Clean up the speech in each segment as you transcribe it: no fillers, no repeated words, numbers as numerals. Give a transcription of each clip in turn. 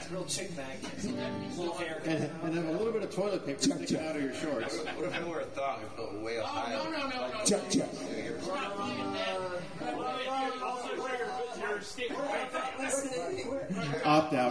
Real chick magnet. Little hair. And have a little bit of toilet paper sticking out of your shorts. What if I wear a thong and felt way up high? No. Check. Also, your statement right there. Opt out.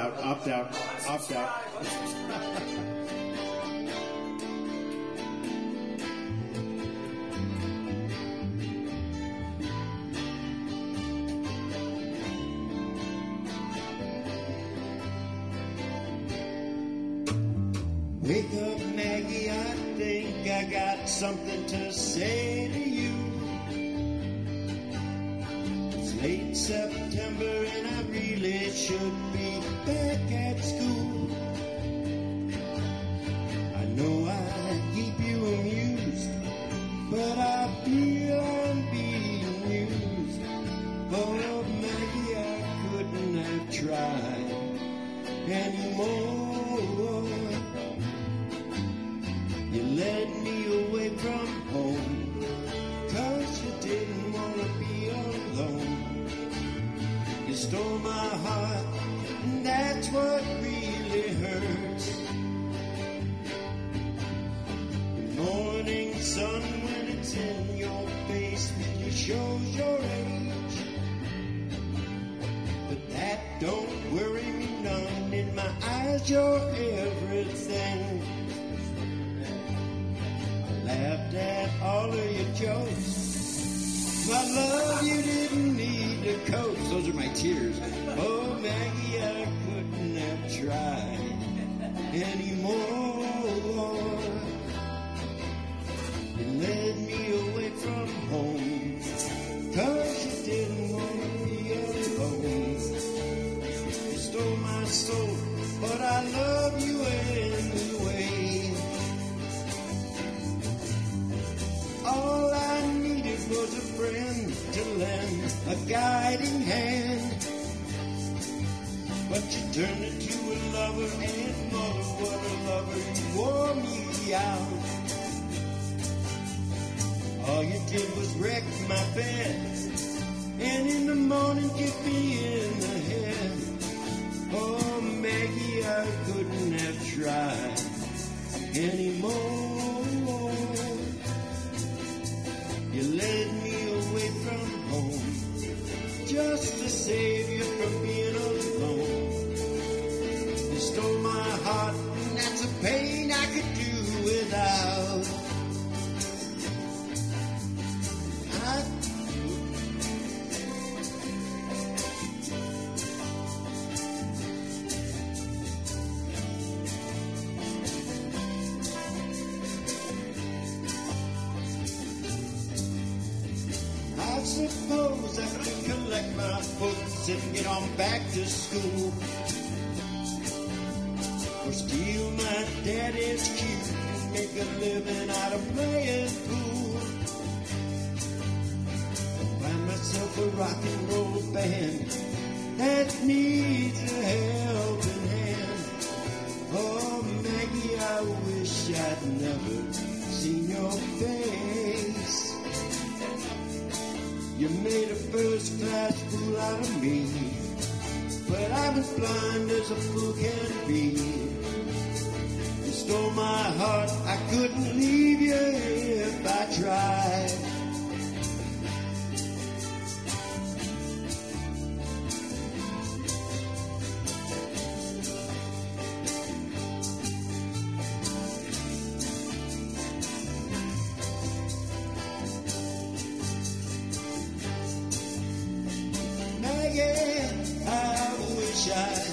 Wake up, Maggie, I think I got something to say to you. It's late September and I really should be back at school. I know I keep you amused, but I feel I'm being used. Oh, Maggie, I couldn't have tried anymore. You led me away from home, 'cause you didn't want to be alone. You stole my heart, and that's what really hurts. The morning sun, when it's in your face, really shows your age. But that don't worry me none. In my eyes, you're everything. Laughed at all of your jokes. My love, you didn't need a coach. Those are my tears. Oh, Maggie, I couldn't have tried anymore. You led me away from home, 'cause you didn't want to be alone. You stole my soul, but I love you anyway. All I needed was a friend to lend a guiding hand. But you turned into a lover, and mother, what a lover, you wore me out. All you did was wreck my bed, and in the morning kick me in the head. Oh, Maggie, I couldn't have tried anymore. You led me away from home, just to save you from being alone. You stole my heart, and that's a pain I could do without. I suppose I could collect my books and get on back to school, or steal my daddy's cue and make a living out of playing pool. Find myself a rock and roll band that needs a helping hand. Oh, Maggie, I wish I'd never seen your face. You made a first-class fool out of me, but I'm as blind as a fool can be. You stole my heart, I couldn't leave you if I tried. I wish I